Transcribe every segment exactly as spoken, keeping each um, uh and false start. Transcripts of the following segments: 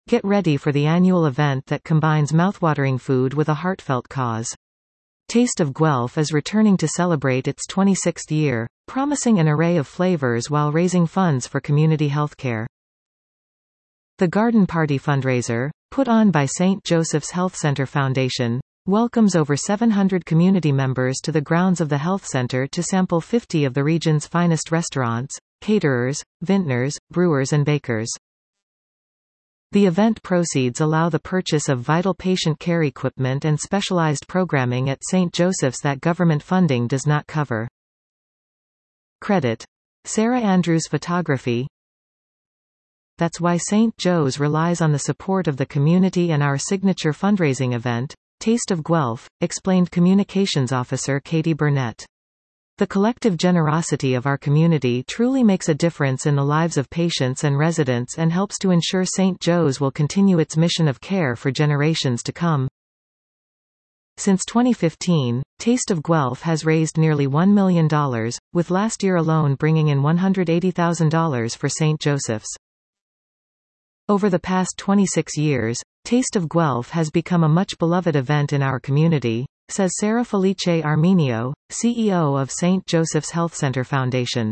Get ready for the annual event that combines mouthwatering food with a heartfelt cause. Taste of Guelph is returning to celebrate its twenty-sixth year, promising an array of flavors while raising funds for community healthcare. The Garden Party fundraiser, put on by Saint Joseph's Health Center Foundation, welcomes over seven hundred community members to the grounds of the health center to sample fifty of the region's finest restaurants, caterers, vintners, brewers and bakers. The event proceeds allow the purchase of vital patient care equipment and specialized programming at Saint Joseph's that government funding does not cover. Credit. Sarah Andrews Photography. That's why Saint Joe's relies on the support of the community and our signature fundraising event, Taste of Guelph, explained Communications Officer Katie Burnett. The collective generosity of our community truly makes a difference in the lives of patients and residents and helps to ensure Saint Joe's will continue its mission of care for generations to come. Since twenty fifteen, Taste of Guelph has raised nearly one million dollars, with last year alone bringing in one hundred eighty thousand dollars for Saint Joseph's. Over the past twenty-six years, Taste of Guelph has become a much beloved event in our community, says Sarah Felice Armenio, C E O of Saint Joseph's Health Center Foundation.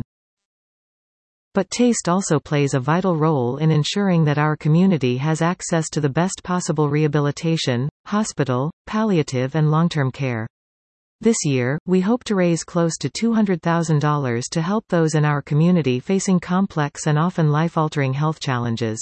But taste also plays a vital role in ensuring that our community has access to the best possible rehabilitation, hospital, palliative and long-term care. This year, we hope to raise close to two hundred thousand dollars to help those in our community facing complex and often life-altering health challenges.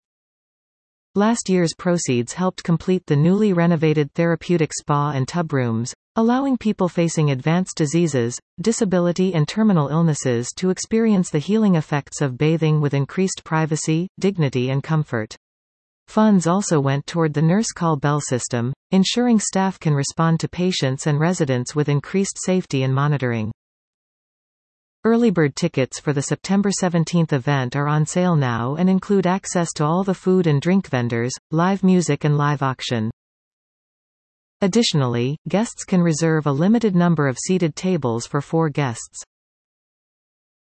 Last year's proceeds helped complete the newly renovated therapeutic spa and tub rooms, allowing people facing advanced diseases, disability and terminal illnesses to experience the healing effects of bathing with increased privacy, dignity and comfort. Funds also went toward the nurse call bell system, ensuring staff can respond to patients and residents with increased safety and monitoring. Early bird tickets for the September seventeenth event are on sale now and include access to all the food and drink vendors, live music and live auction. Additionally, guests can reserve a limited number of seated tables for four guests.